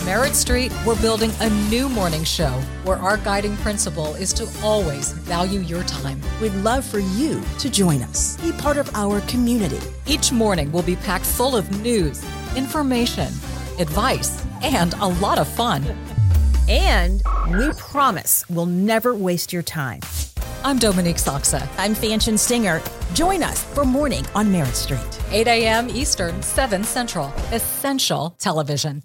Merritt Street, we're building a new morning show where our guiding principle is to always value your time. We'd love for you to join us. Be part of our community. Each morning will be packed full of news, information, advice, and a lot of fun. And we promise we'll never waste your time. I'm Dominique Soxa. I'm Fanchon Singer. Join us for Morning on Merritt Street. 8 a.m. Eastern, 7 Central. Essential television.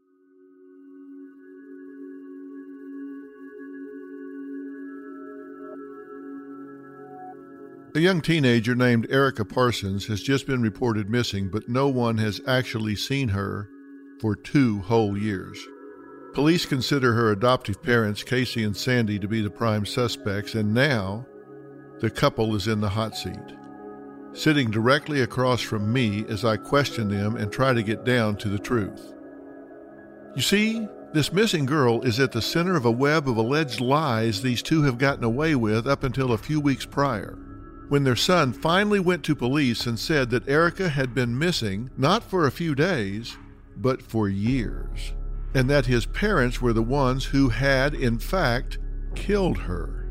A young teenager named Erica Parsons has just been reported missing, but no one has actually seen her for 2 whole years. Police consider her adoptive parents, Casey and Sandy, to be the prime suspects, and now the couple is in the hot seat, sitting directly across from me as I question them and try to get down to the truth. You see, this missing girl is at the center of a web of alleged lies these two have gotten away with up until a few weeks prior, when their son finally went to police and said that Erica had been missing not for a few days, but for years, and that his parents were the ones who had, in fact, killed her.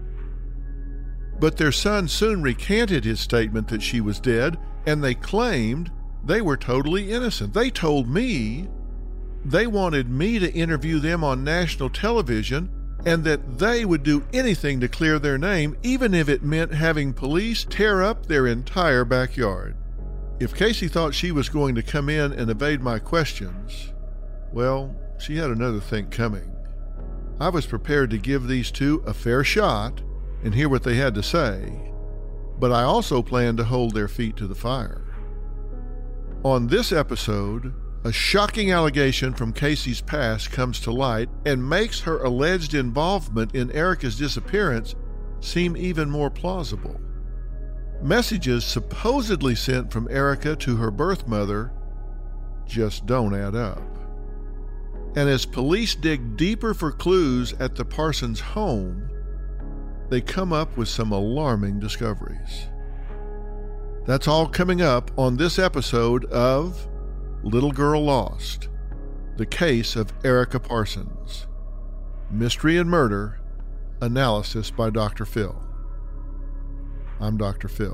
But their son soon recanted his statement that she was dead, and they claimed they were totally innocent. They told me they wanted me to interview them on national television and that they would do anything to clear their name, even if it meant having police tear up their entire backyard. If Casey thought she was going to come in and evade my questions, well, she had another thing coming. I was prepared to give these two a fair shot and hear what they had to say, but I also planned to hold their feet to the fire. On this episode, a shocking allegation from Casey's past comes to light and makes her alleged involvement in Erica's disappearance seem even more plausible. Messages supposedly sent from Erica to her birth mother just don't add up. And as police dig deeper for clues at the Parsons home, they come up with some alarming discoveries. That's all coming up on this episode of Little Girl Lost, the case of Erica Parsons. Mystery and Murder, analysis by Dr. Phil. I'm Dr. Phil.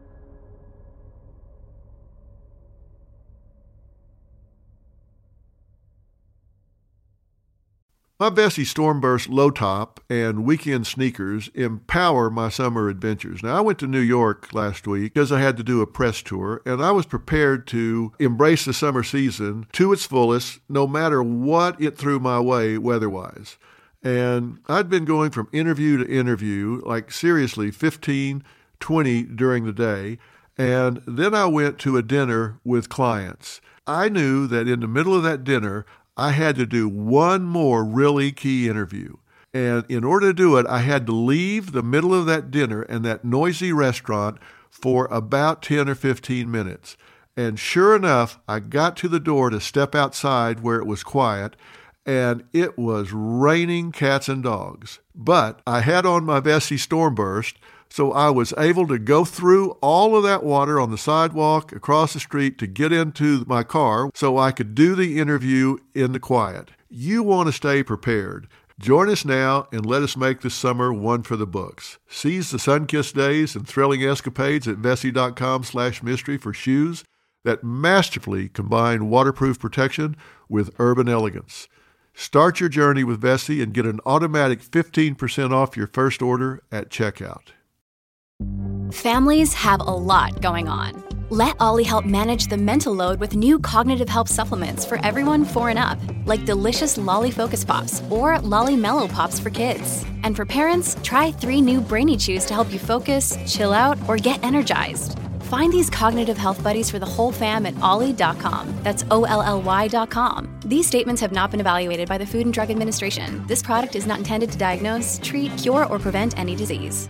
My Vessi Stormburst low top and weekend sneakers empower my summer adventures. Now, I went to New York last week because I had to do a press tour, and I was prepared to embrace the summer season to its fullest, no matter what it threw my way weather-wise. And I'd been going from interview to interview, like seriously 15, 20 during the day, and then I went to a dinner with clients. I knew that in the middle of that dinner, I had to do one more really key interview. And in order to do it, I had to leave the middle of that dinner and that noisy restaurant for about 10 or 15 minutes. And sure enough, I got to the door to step outside where it was quiet, and it was raining cats and dogs. But I had on my Vessi Stormburst, so I was able to go through all of that water on the sidewalk across the street to get into my car so I could do the interview in the quiet. You want to stay prepared. Join us now and let us make this summer one for the books. Seize the sun-kissed days and thrilling escapades at Vessi.com/mystery for shoes that masterfully combine waterproof protection with urban elegance. Start your journey with Vessi and get an automatic 15% off your first order at checkout. Families have a lot going on. Let Ollie help manage the mental load with new cognitive help supplements for everyone 4 and up, like delicious Lolly Focus Pops or Lolly Mellow Pops for kids. And for parents, try 3 new Brainy Chews to help you focus, chill out, or get energized. Find these cognitive health buddies for the whole fam at ollie.com. That's OLLY.com. These statements have not been evaluated by the Food and Drug Administration. This product is not intended to diagnose, treat, cure, or prevent any disease.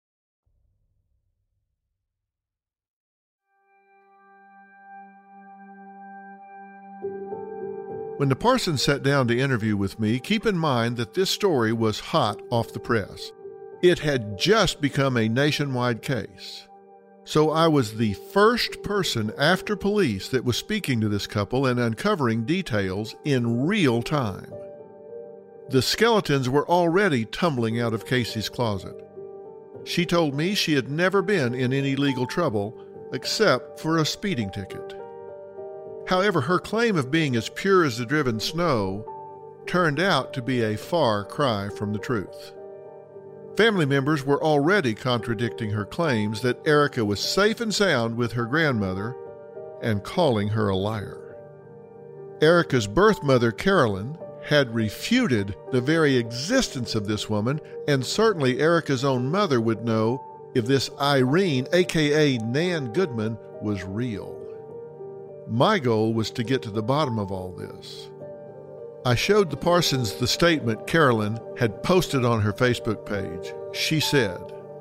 When the Parsons sat down to interview with me, keep in mind that this story was hot off the press. It had just become a nationwide case. So I was the first person after police that was speaking to this couple and uncovering details in real time. The skeletons were already tumbling out of Casey's closet. She told me she had never been in any legal trouble except for a speeding ticket. However, her claim of being as pure as the driven snow turned out to be a far cry from the truth. Family members were already contradicting her claims that Erica was safe and sound with her grandmother and calling her a liar. Erica's birth mother, Carolyn, had refuted the very existence of this woman, and certainly Erica's own mother would know if this Irene, aka Nan Goodman, was real. My goal was to get to the bottom of all this. I showed the Parsons the statement Carolyn had posted on her Facebook page. She said,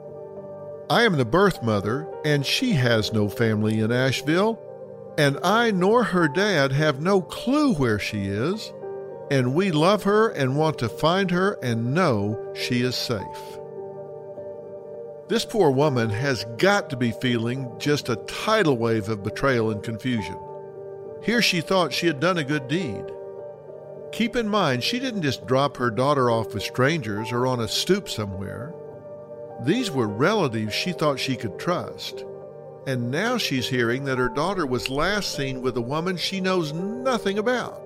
"I am the birth mother, and she has no family in Asheville, and I nor her dad have no clue where she is, and we love her and want to find her and know she is safe." This poor woman has got to be feeling just a tidal wave of betrayal and confusion. Here she thought she had done a good deed. Keep in mind, she didn't just drop her daughter off with strangers or on a stoop somewhere. These were relatives she thought she could trust. And now she's hearing that her daughter was last seen with a woman she knows nothing about.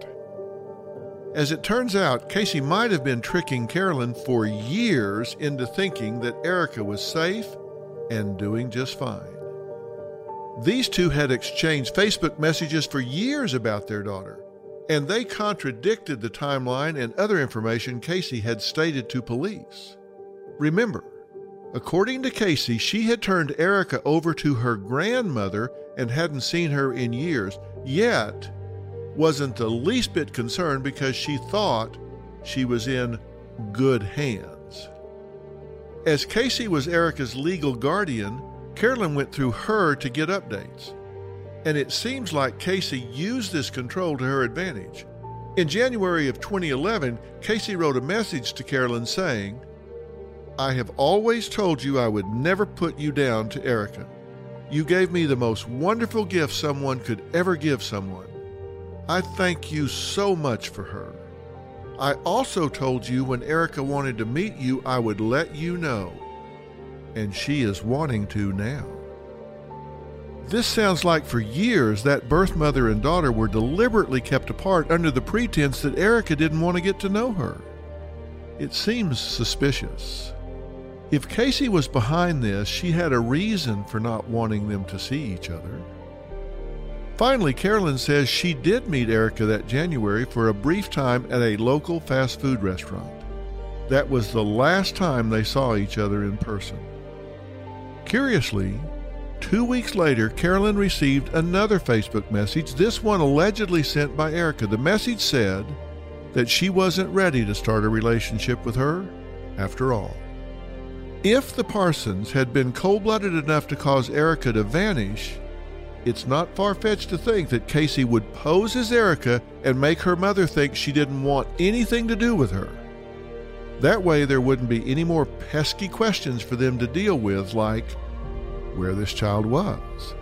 As it turns out, Casey might have been tricking Carolyn for years into thinking that Erica was safe and doing just fine. These two had exchanged Facebook messages for years about their daughter, and they contradicted the timeline and other information Casey had stated to police. Remember, according to Casey, she had turned Erica over to her grandmother and hadn't seen her in years, yet wasn't the least bit concerned because she thought she was in good hands. As Casey was Erica's legal guardian, Carolyn went through her to get updates. And it seems like Casey used this control to her advantage. In January of 2011, Casey wrote a message to Carolyn saying, "I have always told you I would never put you down to Erica. You gave me the most wonderful gift someone could ever give someone. I thank you so much for her. I also told you when Erica wanted to meet you, I would let you know. And she is wanting to now." This sounds like for years that birth mother and daughter were deliberately kept apart under the pretense that Erica didn't want to get to know her. It seems suspicious. If Casey was behind this, she had a reason for not wanting them to see each other. Finally, Carolyn says she did meet Erica that January for a brief time at a local fast food restaurant. That was the last time they saw each other in person. Curiously, 2 weeks later, Carolyn received another Facebook message, this one allegedly sent by Erica. The message said that she wasn't ready to start a relationship with her after all. If the Parsons had been cold-blooded enough to cause Erica to vanish, it's not far-fetched to think that Casey would pose as Erica and make her mother think she didn't want anything to do with her. That way there wouldn't be any more pesky questions for them to deal with, like where this child was.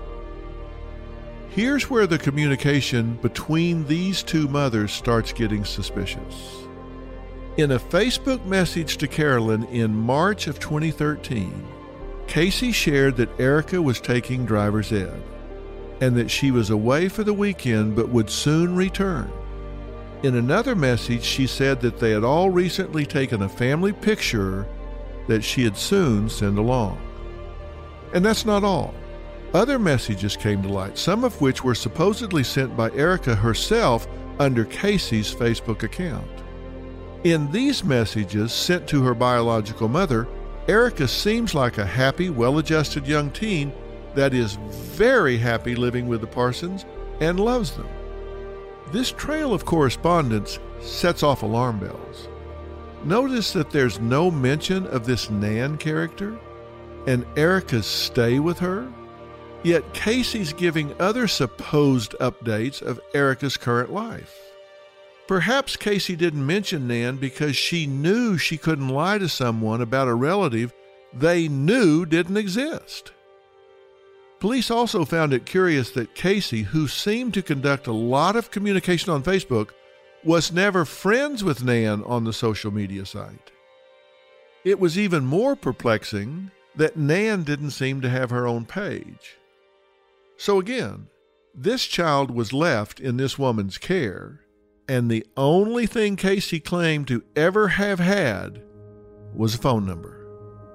Here's where the communication between these two mothers starts getting suspicious. In a Facebook message to Carolyn in March of 2013, Casey shared that Erica was taking driver's ed and that she was away for the weekend but would soon return. In another message, she said that they had all recently taken a family picture that she'd soon send along. And that's not all. Other messages came to light, some of which were supposedly sent by Erica herself under Casey's Facebook account. In these messages sent to her biological mother, Erica seems like a happy, well-adjusted young teen that is very happy living with the Parsons and loves them. This trail of correspondence sets off alarm bells. Notice that there's no mention of this Nan character and Erica's stay with her, yet Casey's giving other supposed updates of Erica's current life. Perhaps Casey didn't mention Nan because she knew she couldn't lie to someone about a relative they knew didn't exist. Police also found it curious that Casey, who seemed to conduct a lot of communication on Facebook, was never friends with Nan on the social media site. It was even more perplexing that Nan didn't seem to have her own page. So again, this child was left in this woman's care, and the only thing Casey claimed to ever have had was a phone number.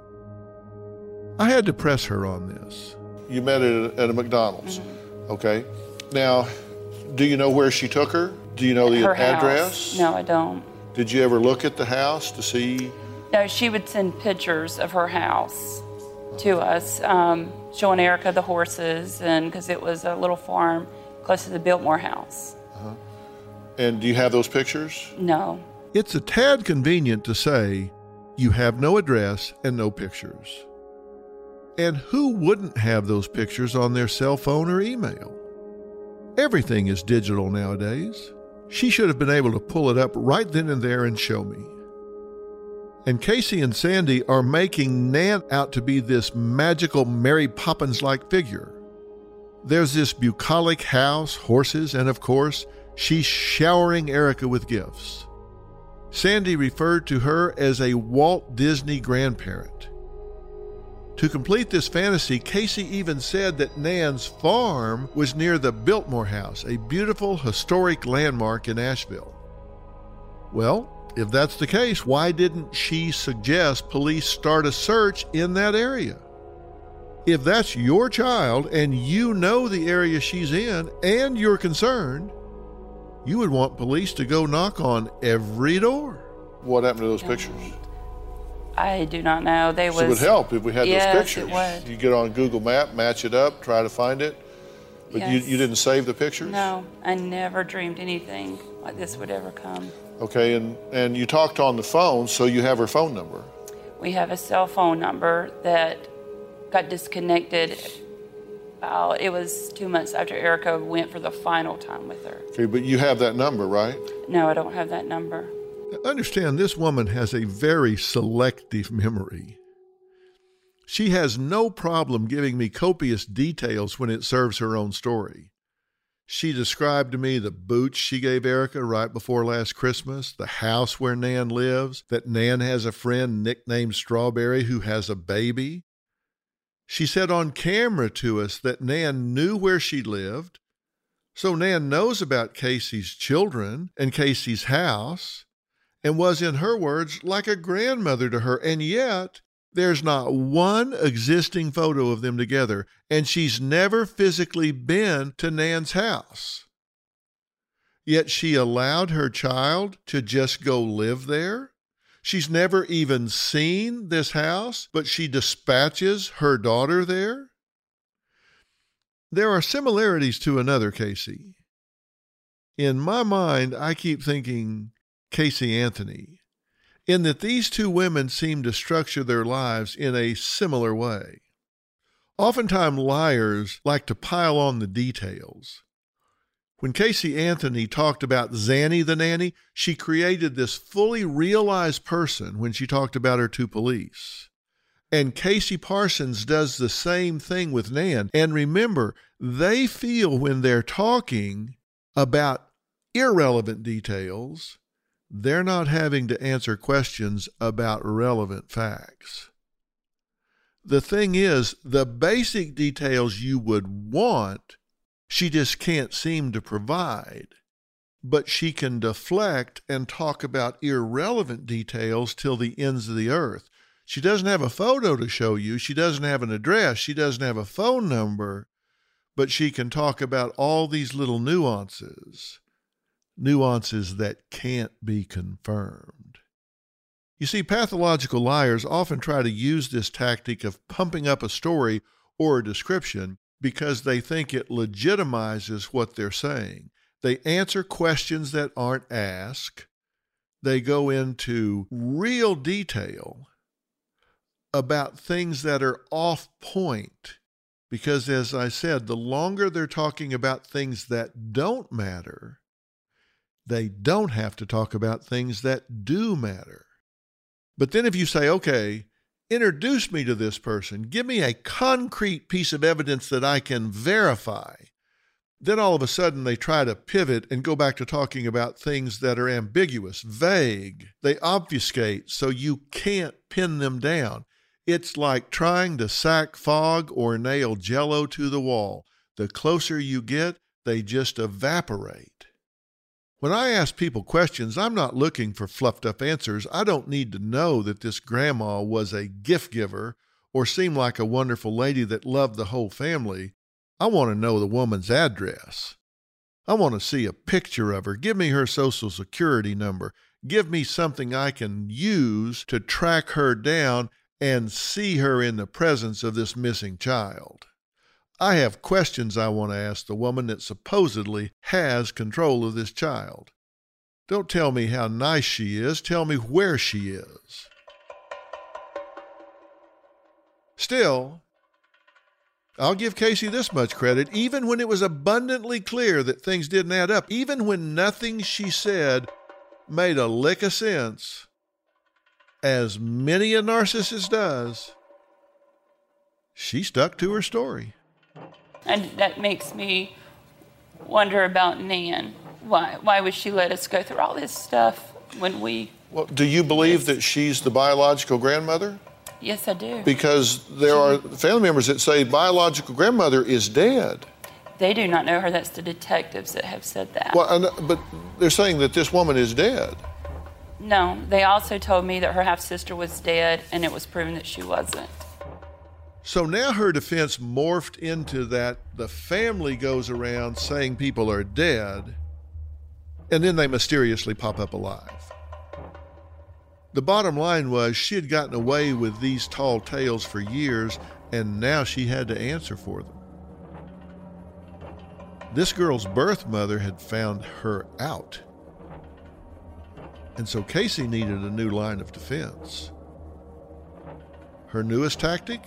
I had to press her on this. You met at a McDonald's. Mm-hmm. Okay. Now, do you know where she took her? Do you know the address? House. No, I don't. Did you ever look at the house to see? No, she would send pictures of her house to us, showing Erica the horses, and because it was a little farm close to the Biltmore house. Uh-huh. And do you have those pictures? No. It's a tad convenient to say you have no address and no pictures. And who wouldn't have those pictures on their cell phone or email? Everything is digital nowadays. She should have been able to pull it up right then and there and show me. And Casey and Sandy are making Nan out to be this magical Mary Poppins-like figure. There's this bucolic house, horses, and of course, she's showering Erica with gifts. Sandy referred to her as a Walt Disney grandparent. To complete this fantasy, Casey even said that Nan's farm was near the Biltmore House, a beautiful historic landmark in Asheville. Well, if that's the case, why didn't she suggest police start a search in that area? If that's your child and you know the area she's in and you're concerned, you would want police to go knock on every door. What happened to those pictures? I do not know. It would help if we had those pictures. It would. You get on Google Map, match it up, try to find it. But you didn't save the pictures? No, I never dreamed anything like this would ever come. Okay, and you talked on the phone, so you have her phone number. We have a cell phone number that got disconnected. It was 2 months after Erica went for the final time with her. Okay, but you have that number, right? No, I don't have that number. Understand, this woman has a very selective memory. She has no problem giving me copious details when it serves her own story. She described to me the boots she gave Erica right before last Christmas, the house where Nan lives, that Nan has a friend nicknamed Strawberry who has a baby. She said on camera to us that Nan knew where she lived, so Nan knows about Casey's children and Casey's house, and was, in her words, like a grandmother to her, and yet there's not one existing photo of them together, and she's never physically been to Nan's house. Yet she allowed her child to just go live there? She's never even seen this house, but she dispatches her daughter there? There are similarities to another Casey. In my mind, I keep thinking Casey Anthony, in that these two women seem to structure their lives in a similar way. Oftentimes, liars like to pile on the details. When Casey Anthony talked about Zanny the nanny, she created this fully realized person when she talked about her to police. And Casey Parsons does the same thing with Nan. And remember, they feel when they're talking about irrelevant details, they're not having to answer questions about relevant facts. The thing is, the basic details you would want, she just can't seem to provide. But she can deflect and talk about irrelevant details till the ends of the earth. She doesn't have a photo to show you. She doesn't have an address. She doesn't have a phone number. But she can talk about all these little nuances that can't be confirmed. You see, pathological liars often try to use this tactic of pumping up a story or a description because they think it legitimizes what they're saying. They answer questions that aren't asked. They go into real detail about things that are off point because, as I said, the longer they're talking about things that don't matter, they don't have to talk about things that do matter. But then if you say, okay, Introduce me to this person. Give me a concrete piece of evidence that I can verify. Then all of a sudden they try to pivot and go back to talking about things that are ambiguous, vague. They obfuscate so you can't pin them down. It's like trying to sack fog or nail Jell-O to the wall. The closer you get, they just evaporate. When I ask people questions, I'm not looking for fluffed up answers. I don't need to know that this grandma was a gift giver or seemed like a wonderful lady that loved the whole family. I want to know the woman's address. I want to see a picture of her. Give me her social security number. Give me something I can use to track her down and see her in the presence of this missing child. I have questions I want to ask the woman that supposedly has control of this child. Don't tell me how nice she is. Tell me where she is. Still, I'll give Casey this much credit. Even when it was abundantly clear that things didn't add up, even when nothing she said made a lick of sense, as many a narcissist does, she stuck to her story. And that makes me wonder about Nan. Why would she let us go through all this stuff when we... Well, do you believe that she's the biological grandmother? Yes, I do. Because there are family members that say biological grandmother is dead. They do not know her. That's the detectives that have said that. Well, but they're saying that this woman is dead. No, they also told me that her half-sister was dead, and it was proven that she wasn't. So now her defense morphed into that the family goes around saying people are dead, and then they mysteriously pop up alive. The bottom line was she had gotten away with these tall tales for years, and now she had to answer for them. This girl's birth mother had found her out. And so Casey needed a new line of defense. Her newest tactic?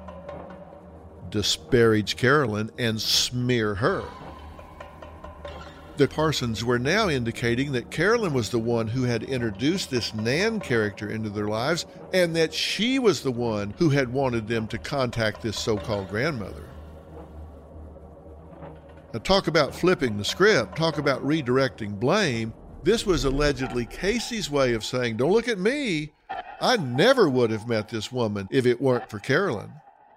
Disparage Carolyn and smear her. The Parsons were now indicating that Carolyn was the one who had introduced this Nan character into their lives, and that she was the one who had wanted them to contact this so-called grandmother. Now, talk about flipping the script, talk about redirecting blame. This was allegedly Casey's way of saying, don't look at me. I never would have met this woman if it weren't for Carolyn.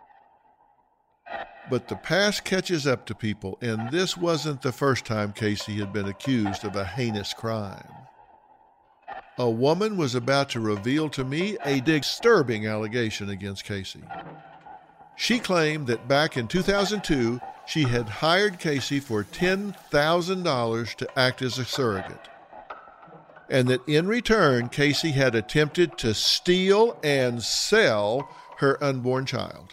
But the past catches up to people, and this wasn't the first time Casey had been accused of a heinous crime. A woman was about to reveal to me a disturbing allegation against Casey. She claimed that back in 2002, she had hired Casey for $10,000 to act as a surrogate, and that in return, Casey had attempted to steal and sell her unborn child.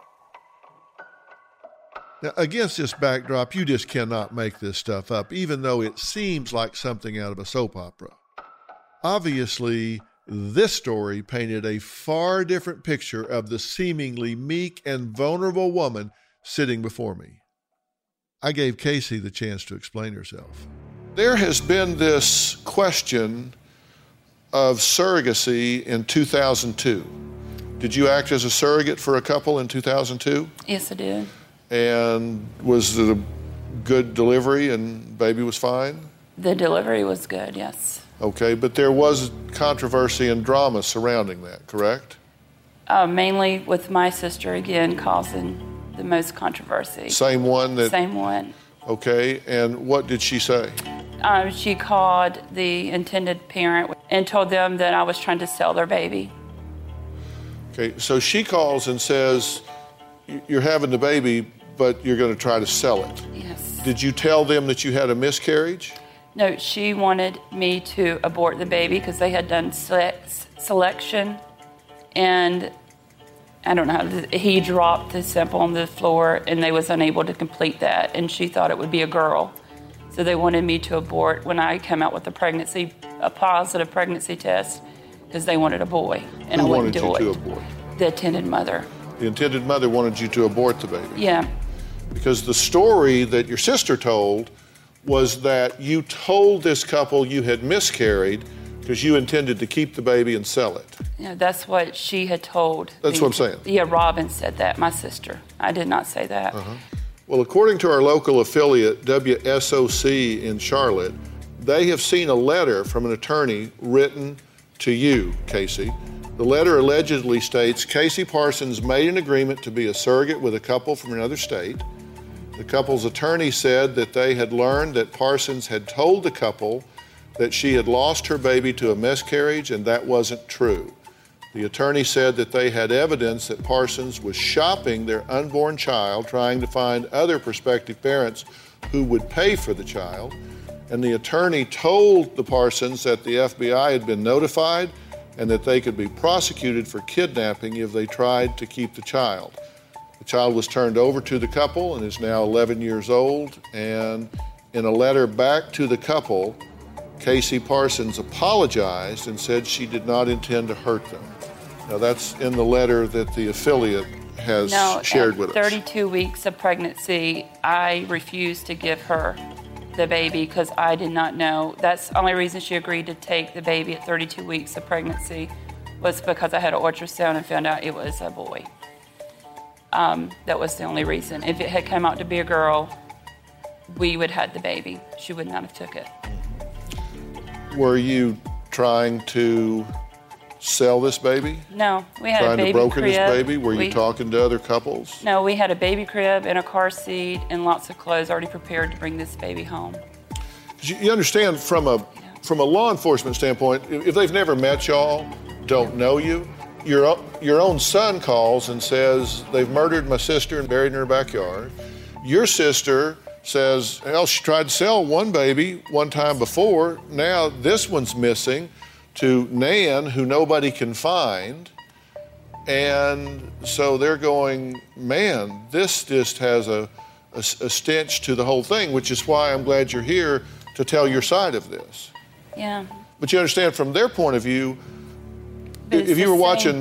Now, against this backdrop, you just cannot make this stuff up, even though it seems like something out of a soap opera. Obviously, this story painted a far different picture of the seemingly meek and vulnerable woman sitting before me. I gave Casey the chance to explain herself. There has been this question of surrogacy in 2002. Did you act as a surrogate for a couple in 2002? Yes, I did. And was it a good delivery and baby was fine? The delivery was good, yes. Okay, but there was controversy and drama surrounding that, correct? Mainly with my sister, again, causing the most controversy. Same one? Same one. Okay, and what did she say? She called the intended parent and told them that I was trying to sell their baby. Okay, so she calls and says, you're having the baby, but you're going to try to sell it. Yes. Did you tell them that you had a miscarriage? No, she wanted me to abort the baby because they had done selection, and I don't know, he dropped the sample on the floor and they was unable to complete that, and she thought it would be a girl. So they wanted me to abort when I came out with a positive pregnancy test, because they wanted a boy, and I wouldn't do it. Who wanted you to abort? The intended mother. The intended mother wanted you to abort the baby? Yeah. Because the story that your sister told was that you told this couple you had miscarried because you intended to keep the baby and sell it. That's what she had told. That's what I'm saying. Yeah, Robin said that, my sister. I did not say that. Well, according to our local affiliate, WSOC in Charlotte, they have seen a letter from an attorney written to you, Casey. The letter allegedly states, Casey Parsons made an agreement to be a surrogate with a couple from another state. The couple's attorney said that they had learned that Parsons had told the couple that she had lost her baby to a miscarriage, and that wasn't true. The attorney said that they had evidence that Parsons was shopping their unborn child, trying to find other prospective parents who would pay for the child. And the attorney told the Parsons that the FBI had been notified and that they could be prosecuted for kidnapping if they tried to keep the child. The child was turned over to the couple and is now 11 years old. And in a letter back to the couple, Casey Parsons apologized and said she did not intend to hurt them. Now, that's in the letter that the affiliate has shared with us. 32 weeks of pregnancy, I refused to give her the baby because I did not know. That's the only reason she agreed to take the baby at 32 weeks of pregnancy was because I had an ultrasound and found out it was a boy. That was the only reason. If it had come out to be a girl, we would have had the baby. She would not have took it. Were you trying to sell this baby? No, we had a baby crib. Trying to broker this baby? Were you talking to other couples? No, we had a baby crib and a car seat and lots of clothes already prepared to bring this baby home. You understand from a law enforcement standpoint, if they've never met y'all, don't know you, your own son calls and says, they've murdered my sister and buried in her backyard. Your sister says, hell, she tried to sell one baby one time before. Now this one's missing to Nan, who nobody can find. And so they're going, man, this just has a stench to the whole thing, which is why I'm glad you're here to tell your side of this. Yeah. But you understand from their point of view, if you were watching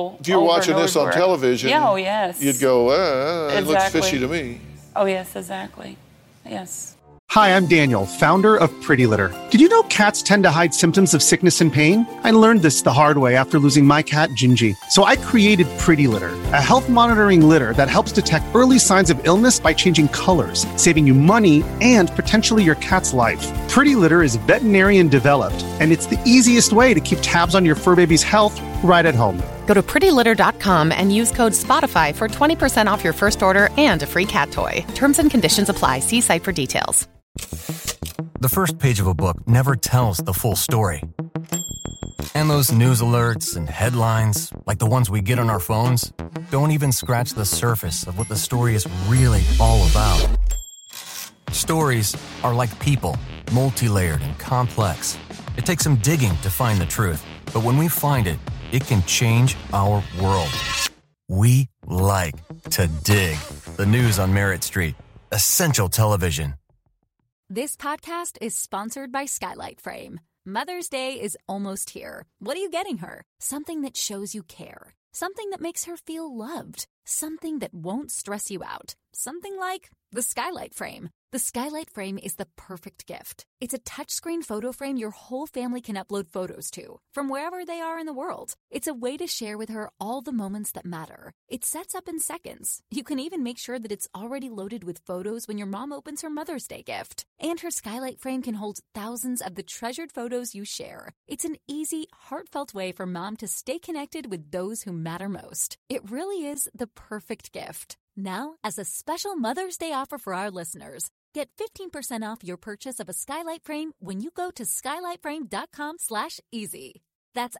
this on television, you'd go, it looks fishy to me. Oh, yes, exactly. Yes. Hi, I'm Daniel, founder of Pretty Litter. Did you know cats tend to hide symptoms of sickness and pain? I learned this the hard way after losing my cat, Gingy. So I created Pretty Litter, a health monitoring litter that helps detect early signs of illness by changing colors, saving you money and potentially your cat's life. Pretty Litter is veterinarian developed, and it's the easiest way to keep tabs on your fur baby's health right at home. Go to prettylitter.com and use code SPOTIFY for 20% off your first order and a free cat toy. Terms and conditions apply. See site for details. The first page of a book never tells the full story. And those news alerts and headlines, like the ones we get on our phones, don't even scratch the surface of what the story is really all about. Stories are like people, multi-layered and complex. It takes some digging to find the truth, but when we find it, it can change our world. We like to dig. The news on Merritt Street. Essential television. This podcast is sponsored by Skylight Frame. Mother's Day is almost here. What are you getting her? Something that shows you care. Something that makes her feel loved. Something that won't stress you out. Something like the Skylight Frame. The Skylight Frame is the perfect gift. It's a touchscreen photo frame your whole family can upload photos to, from wherever they are in the world. It's a way to share with her all the moments that matter. It sets up in seconds. You can even make sure that it's already loaded with photos when your mom opens her Mother's Day gift. And her Skylight Frame can hold thousands of the treasured photos you share. It's an easy, heartfelt way for mom to stay connected with those who matter most. It really is the perfect gift. Now, as a special Mother's Day offer for our listeners, get 15% off your purchase of a Skylight Frame when you go to skylightframe.com/easy. That's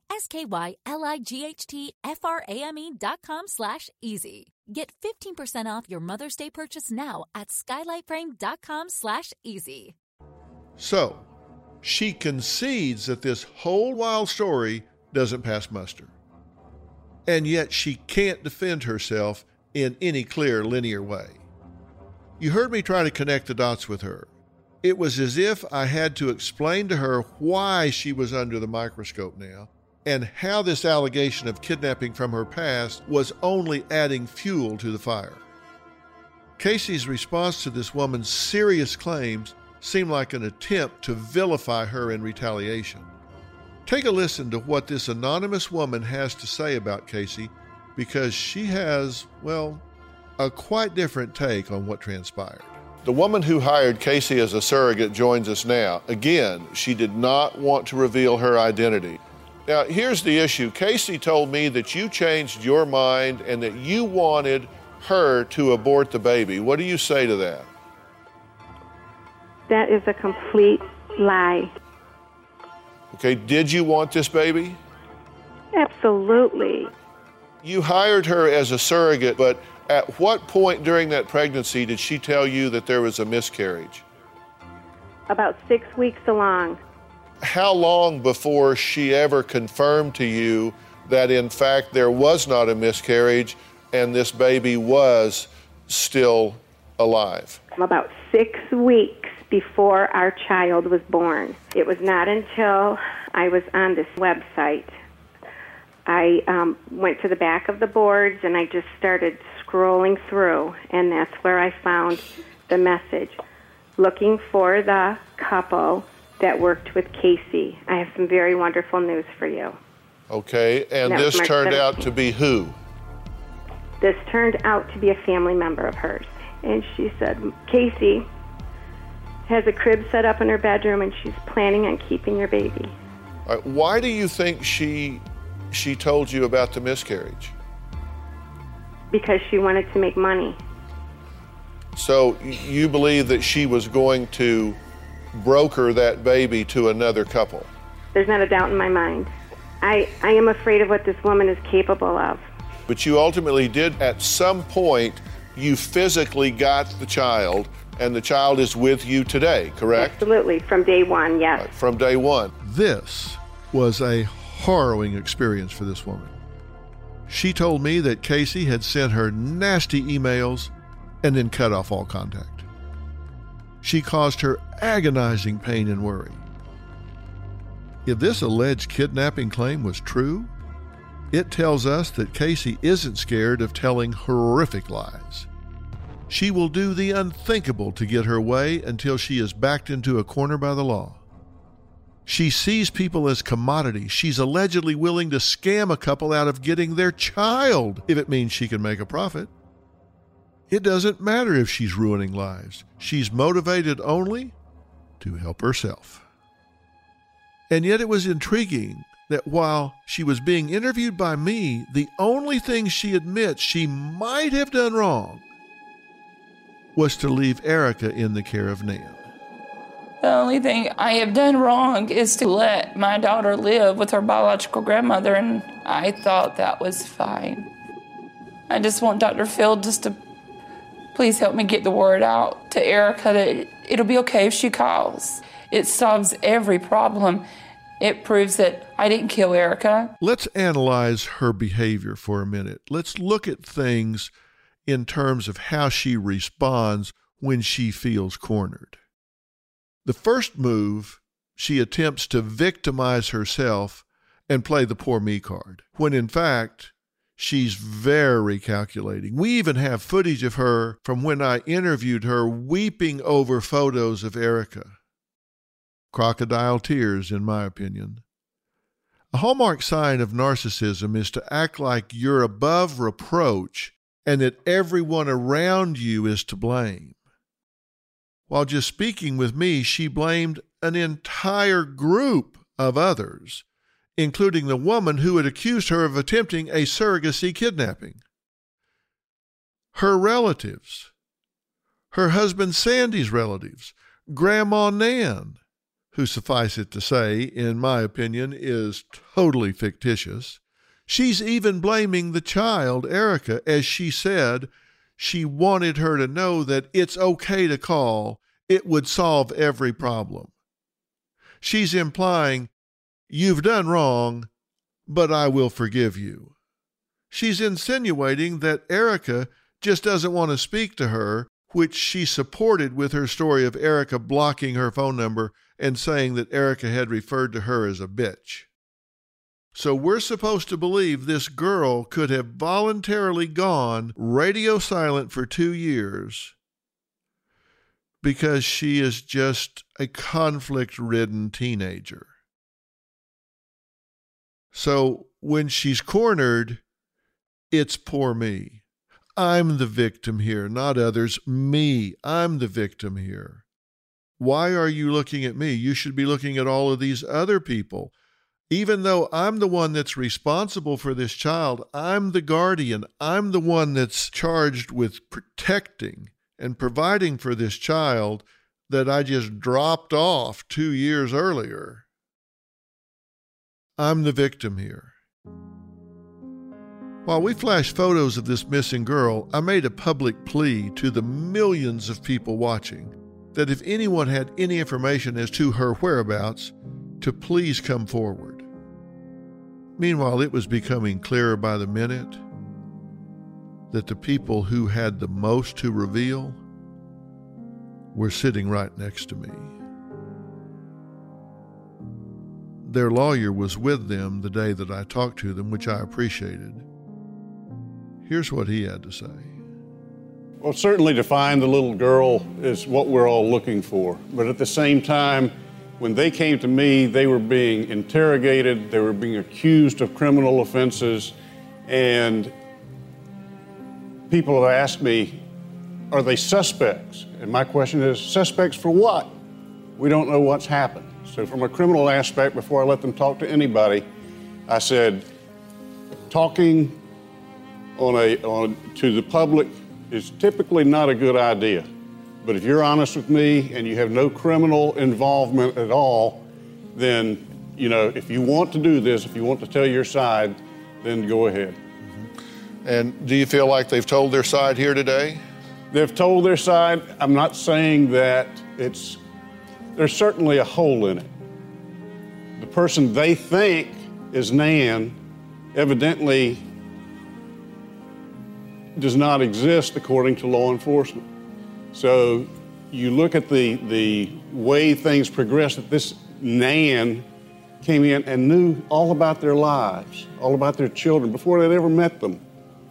SKYLIGHTFRAME.com/easy. Get 15% off your Mother's Day purchase now at skylightframe.com/easy. So, she concedes that this whole wild story doesn't pass muster. And yet she can't defend herself in any clear, linear way. You heard me try to connect the dots with her. It was as if I had to explain to her why she was under the microscope now and how this allegation of kidnapping from her past was only adding fuel to the fire. Casey's response to this woman's serious claims seemed like an attempt to vilify her in retaliation. Take a listen to what this anonymous woman has to say about Casey, because she has, well, a quite different take on what transpired. The woman who hired Casey as a surrogate joins us now. Again, she did not want to reveal her identity. Now, here's the issue. Casey told me that you changed your mind and that you wanted her to abort the baby. What do you say to that? That is a complete lie. Okay, did you want this baby? Absolutely. You hired her as a surrogate, but at what point during that pregnancy did she tell you that there was a miscarriage? About 6 weeks along. How long before she ever confirmed to you that in fact there was not a miscarriage and this baby was still alive? About 6 weeks before our child was born. It was not until I was on this website. I went to the back of the boards and I just started scrolling through, and that's where I found the message, looking for the couple that worked with Casey. I have some very wonderful news for you. Okay, and this turned out to be who? This turned out to be a family member of hers. And she said, Casey has a crib set up in her bedroom and she's planning on keeping your baby. All right, why do you think she told you about the miscarriage? Because she wanted to make money. So you believe that she was going to broker that baby to another couple? There's not a doubt in my mind. I am afraid of what this woman is capable of. But you ultimately did, at some point, you physically got the child, and the child is with you today, correct? Absolutely, from day one, yes. Right, from day one. This was a harrowing experience for this woman. She told me that Casey had sent her nasty emails and then cut off all contact. She caused her agonizing pain and worry. If this alleged kidnapping claim was true, it tells us that Casey isn't scared of telling horrific lies. She will do the unthinkable to get her way until she is backed into a corner by the law. She sees people as commodities. She's allegedly willing to scam a couple out of getting their child if it means she can make a profit. It doesn't matter if she's ruining lives. She's motivated only to help herself. And yet it was intriguing that while she was being interviewed by me, the only thing she admits she might have done wrong was to leave Erica in the care of Nan. The only thing I have done wrong is to let my daughter live with her biological grandmother, and I thought that was fine. I just want Dr. Field just to please help me get the word out to Erica that it'll be okay if she calls. It solves every problem. It proves that I didn't kill Erica. Let's analyze her behavior for a minute. Let's look at things in terms of how she responds when she feels cornered. The first move, she attempts to victimize herself and play the poor me card, when in fact, she's very calculating. We even have footage of her from when I interviewed her weeping over photos of Erica. Crocodile tears, in my opinion. A hallmark sign of narcissism is to act like you're above reproach and that everyone around you is to blame. While just speaking with me, she blamed an entire group of others, including the woman who had accused her of attempting a surrogacy kidnapping. Her relatives, her husband Sandy's relatives, Grandma Nan, who, suffice it to say, in my opinion, is totally fictitious. She's even blaming the child, Erica, as she said she wanted her to know that it's okay to call. It would solve every problem. She's implying, you've done wrong, but I will forgive you. She's insinuating that Erica just doesn't want to speak to her, which she supported with her story of Erica blocking her phone number and saying that Erica had referred to her as a bitch. So we're supposed to believe this girl could have voluntarily gone radio silent for 2 years because she is just a conflict-ridden teenager. So when she's cornered, it's poor me. I'm the victim here, not others. Me. I'm the victim here. Why are you looking at me? You should be looking at all of these other people. Even though I'm the one that's responsible for this child, I'm the guardian. I'm the one that's charged with protecting and providing for this child that I just dropped off 2 years earlier. I'm the victim here. While we flashed photos of this missing girl, I made a public plea to the millions of people watching that if anyone had any information as to her whereabouts, to please come forward. Meanwhile, it was becoming clearer by the minute that the people who had the most to reveal were sitting right next to me. Their lawyer was with them the day that I talked to them, which I appreciated. Here's what he had to say. Well, certainly to find the little girl is what we're all looking for. But at the same time, when they came to me, they were being interrogated, they were being accused of criminal offenses, and people have asked me, are they suspects? And my question is, suspects for what? We don't know what's happened. So from a criminal aspect, before I let them talk to anybody, I said, talking to the public is typically not a good idea. But if you're honest with me and you have no criminal involvement at all, then, if you want to do this, if you want to tell your side, then go ahead. Mm-hmm. And do you feel like they've told their side here today? They've told their side. I'm not saying that there's certainly a hole in it. The person they think is Nan evidently does not exist according to law enforcement. So you look at the way things progressed, that this Nan came in and knew all about their lives, all about their children before they'd ever met them.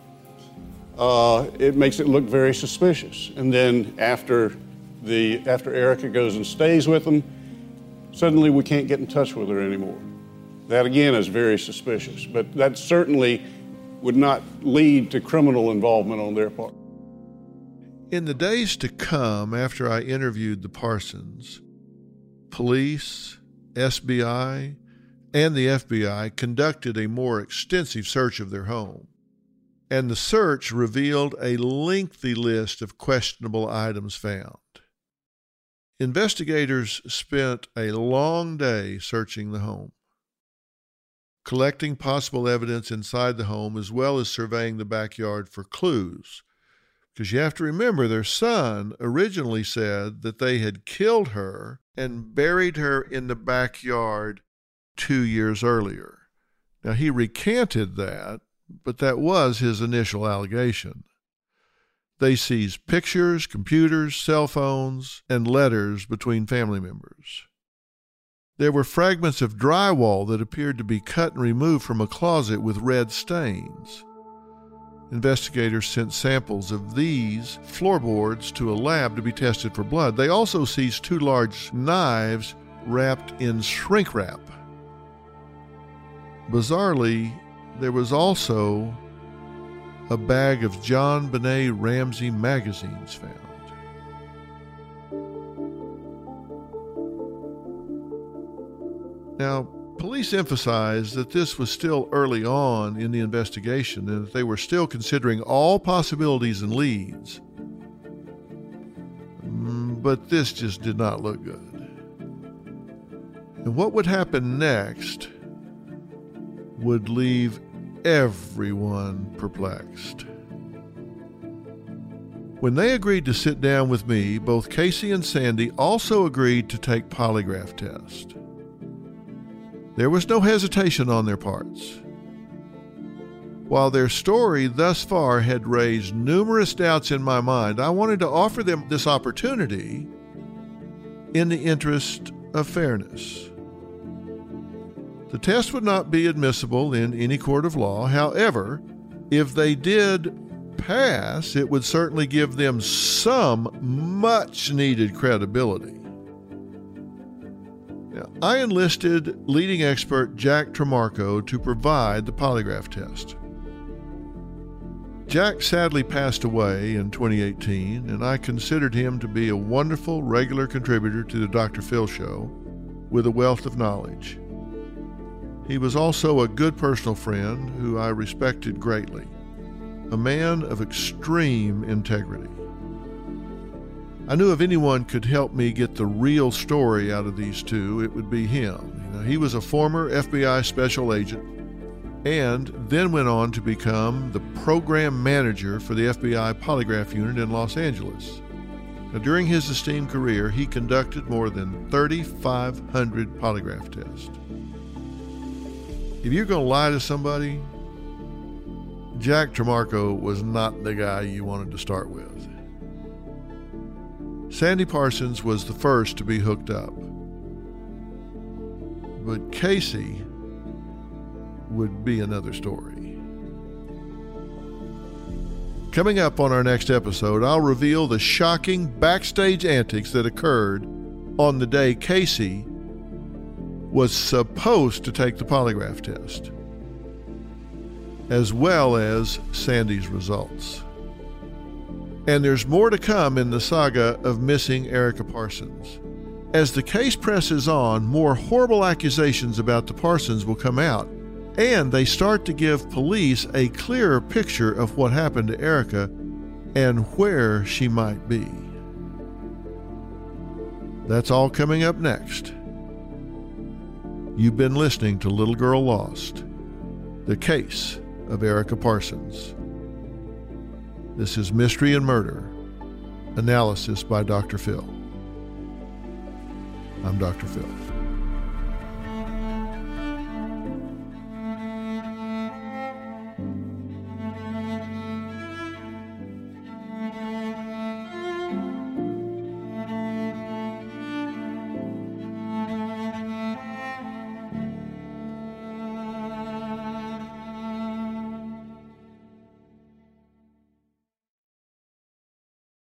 It makes it look very suspicious. And then after Erica goes and stays with them, suddenly we can't get in touch with her anymore. That again is very suspicious, but that certainly would not lead to criminal involvement on their part. In the days to come after I interviewed the Parsons, police, SBI, and the FBI conducted a more extensive search of their home. And the search revealed a lengthy list of questionable items found. Investigators spent a long day searching the home, collecting possible evidence inside the home as well as surveying the backyard for clues. Because you have to remember, their son originally said that they had killed her and buried her in the backyard 2 years earlier. Now, he recanted that, but that was his initial allegation. They seized pictures, computers, cell phones, and letters between family members. There were fragments of drywall that appeared to be cut and removed from a closet with red stains. Investigators sent samples of these floorboards to a lab to be tested for blood. They also seized 2 large knives wrapped in shrink wrap. Bizarrely, there was also a bag of John Benet Ramsey magazines found. Now, police emphasized that this was still early on in the investigation and that they were still considering all possibilities and leads. But this just did not look good. And what would happen next would leave everyone perplexed. When they agreed to sit down with me, both Casey and Sandy also agreed to take polygraph tests. There was no hesitation on their parts. While their story thus far had raised numerous doubts in my mind, I wanted to offer them this opportunity in the interest of fairness. The test would not be admissible in any court of law. However, if they did pass, it would certainly give them some much-needed credibility. Now, I enlisted leading expert Jack Tremarco to provide the polygraph test. Jack sadly passed away in 2018, and I considered him to be a wonderful regular contributor to the Dr. Phil Show with a wealth of knowledge. He was also a good personal friend who I respected greatly, a man of extreme integrity. I knew if anyone could help me get the real story out of these two, it would be him. He was a former FBI special agent and then went on to become the program manager for the FBI polygraph unit in Los Angeles. Now, during his esteemed career, he conducted more than 3,500 polygraph tests. If you're going to lie to somebody, Jack Tremarco was not the guy you wanted to start with. Sandy Parsons was the first to be hooked up, but Casey would be another story. Coming up on our next episode, I'll reveal the shocking backstage antics that occurred on the day Casey was supposed to take the polygraph test, as well as Sandy's results. And there's more to come in the saga of missing Erica Parsons. As the case presses on, more horrible accusations about the Parsons will come out, and they start to give police a clearer picture of what happened to Erica and where she might be. That's all coming up next. You've been listening to Little Girl Lost, the case of Erica Parsons. This is Mystery and Murder, analysis by Dr. Phil. I'm Dr. Phil.